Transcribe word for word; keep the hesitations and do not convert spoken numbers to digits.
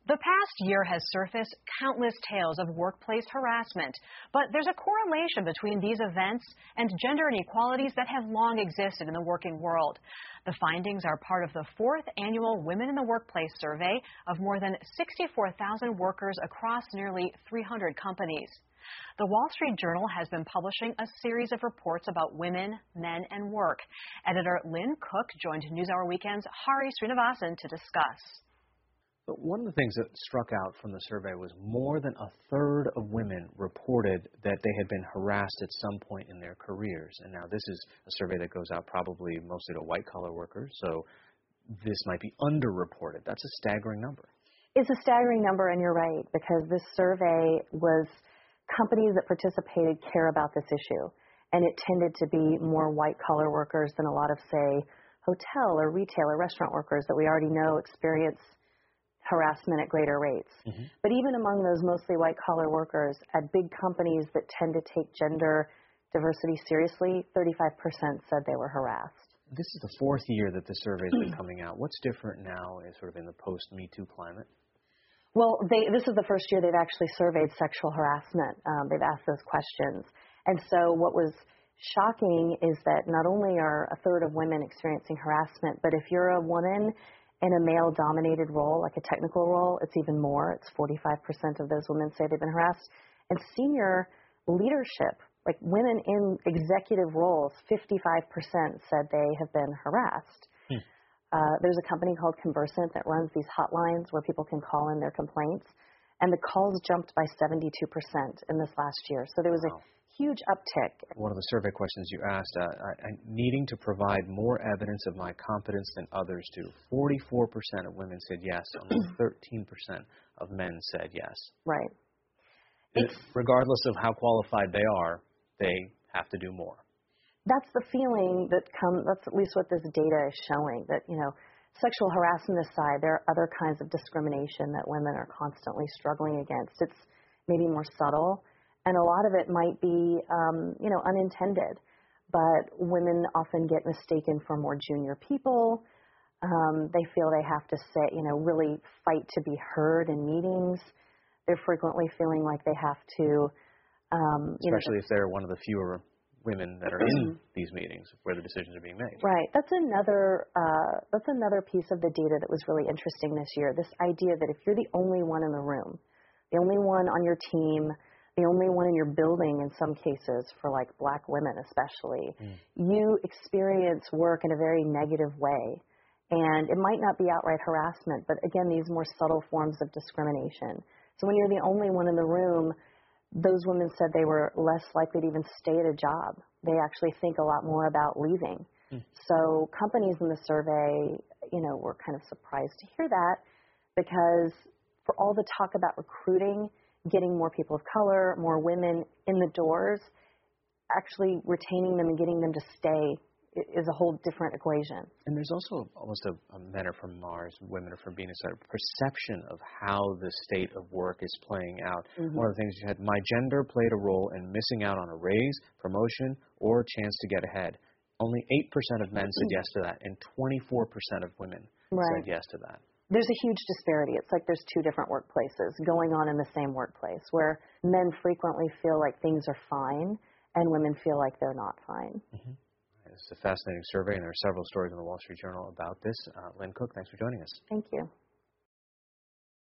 The past year has surfaced countless tales of workplace harassment, but there's a correlation between these events and gender inequalities that have long existed in the working world. The findings are part of the fourth annual Women in the Workplace survey of more than sixty-four thousand workers across nearly three hundred companies. The Wall Street Journal has been publishing a series of reports about women, men, and work. Editor Lynn Cook joined NewsHour Weekend's Hari Srinivasan to discuss. But one of the things that struck out from the survey was more than a third of women reported that they had been harassed at some point in their careers. And now this is a survey that goes out probably mostly to white-collar workers, so this might be underreported. That's a staggering number. It's a staggering number, and you're right, because this survey was companies that participated care about this issue. And it tended to be more white-collar workers than a lot of, say, hotel or retail or restaurant workers that we already know experience harassment at greater rates. Mm-hmm. But even among those mostly white-collar workers at big companies that tend to take gender diversity seriously, thirty-five percent said they were harassed. This is the fourth year that the survey's been coming out. What's different now is sort of in the post-Me Too climate? Well, they, this is the first year they've actually surveyed sexual harassment. Um, they've asked those questions. And so what was shocking is that not only are a third of women experiencing harassment, but if you're a woman in a male-dominated role, like a technical role, it's even more. It's forty-five percent of those women say they've been harassed. And senior leadership, like women in executive roles, fifty-five percent said they have been harassed. Hmm. Uh, there's a company called Conversant that runs these hotlines where people can call in their complaints. And the calls jumped by seventy-two percent in this last year. So there was wow. a huge uptick. One of the survey questions you asked, uh, I, I, needing to provide more evidence of my competence than others do. forty-four percent of women said yes, only thirteen percent of men said yes. Right. It's, regardless of how qualified they are, they have to do more. That's the feeling that comes, that's at least what this data is showing, that, you know, sexual harassment aside, there are other kinds of discrimination that women are constantly struggling against. It's maybe more subtle. And a lot of it might be, um, you know, unintended, but women often get mistaken for more junior people. Um, they feel they have to say, you know, really fight to be heard in meetings. They're frequently feeling like they have to, um, you especially know, if they're one of the fewer women that are in these meetings where the decisions are being made. Right. That's another, uh, that's another piece of the data that was really interesting this year. This idea that if you're the only one in the room, the only one on your team, the only one in your building in some cases, for like black women especially, mm. you experience work in a very negative way. And it might not be outright harassment, but again, these more subtle forms of discrimination. So when you're the only one in the room, those women said they were less likely to even stay at a job. They actually think a lot more about leaving. Mm. So companies in the survey, you know, were kind of surprised to hear that, because for all the talk about recruiting, getting more people of color, more women in the doors, actually retaining them and getting them to stay is a whole different equation. And there's also almost a, a men are from Mars, women are from Venus, a perception of how the state of work is playing out. Mm-hmm. One of the things you had, my gender played a role in missing out on a raise, promotion, or a chance to get ahead. Only eight percent of men said yes to that, and twenty-four percent of women right. said yes to that. There's a huge disparity. It's like there's two different workplaces going on in the same workplace, where men frequently feel like things are fine and women feel like they're not fine. Mm-hmm. It's a fascinating survey, and there are several stories in the Wall Street Journal about this. Uh, Lynn Cook, thanks for joining us. Thank you.